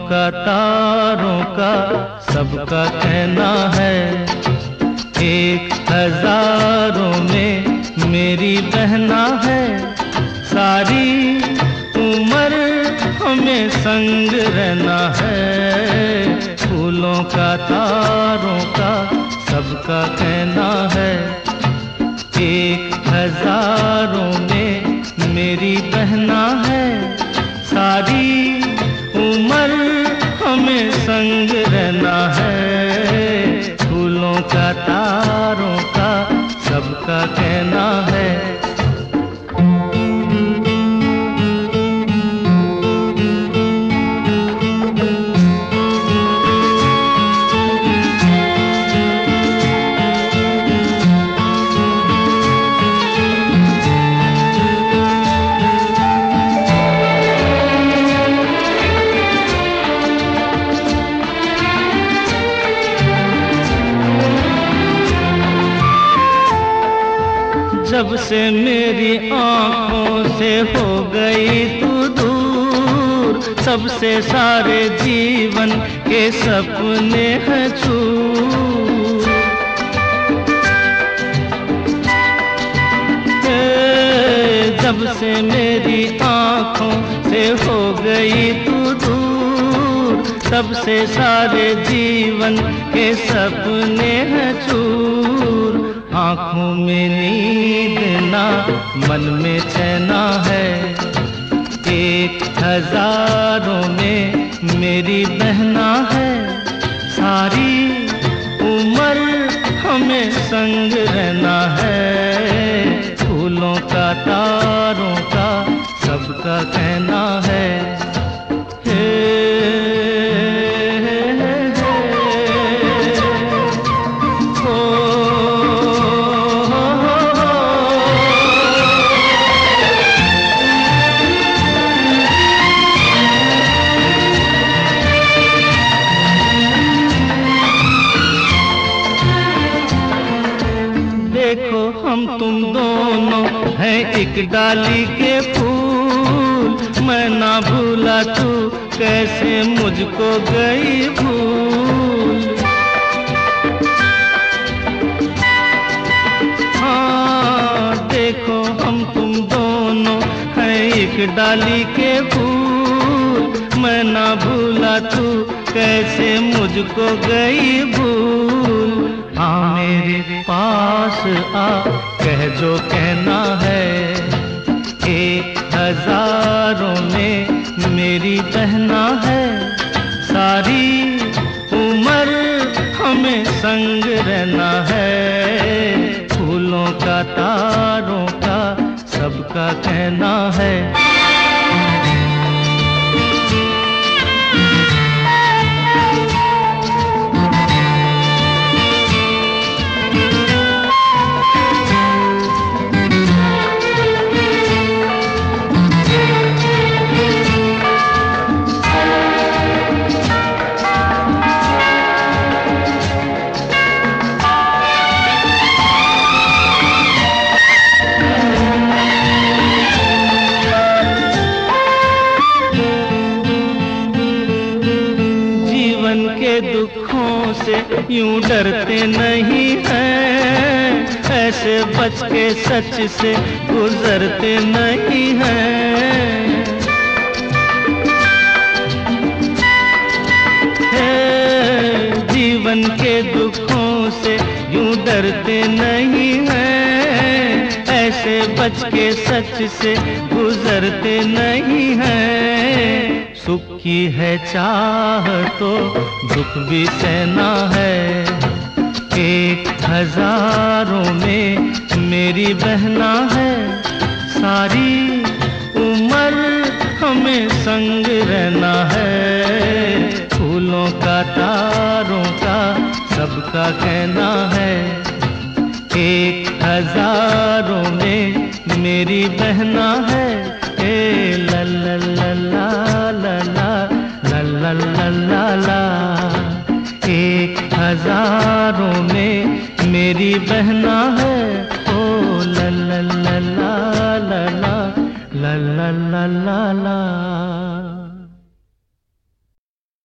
का तारों का सबका कहना है, 1000 में मेरी बहना है। सारी उम्र हमें संग रहना है, फूलों का तारों का सबका कहना है। 1000 में मेरी बहना है, सारी उम्र हमें संग रहना है, फूलों का तारों का सबका कहना है। जब से मेरी आँखों से हो गई तू दूर, सबसे सारे जीवन के सपने हैं चूर। जब से मेरी आँखों से हो गई तू दूर, सबसे सारे जीवन के सपने हैं चूर। आँखों में नींद ना मन में चैना है, 1000 में मेरी बहना है। सारी उम्र हमें संग रहना है, फूलों का तारों का सबका कहना है। देखो हम तुम दोनों हैं एक डाली के फूल, मैं ना भूला तू कैसे मुझको गई भूल। हाँ देखो हम तुम दोनों हैं एक डाली के फूल, मैं ना भूला तू कैसे मुझको गई भूल। हाँ मेरे पास आ कह जो कहना है, 1000 में मेरी बहना है। सारी उम्र हमें संग रहना है, फूलों का तारों का सबका कहना है। के दुखों से यूं डरते नहीं हैं, ऐसे बच के सच से गुजरते नहीं हैं। जीवन के दुखों से यूं डरते नहीं हैं, ऐसे बच के सच से गुजरते नहीं हैं। सुख की है चाह तो दुख भी सहना है, 1000 में मेरी बहना है। सारी उम्र हमें संग रहना है, फूलों का तारों का सबका कहना है। 1000 में मेरी बहना है। ला ला ला ला ला ला ला ला ला ला। 1000 में मेरी बहना है।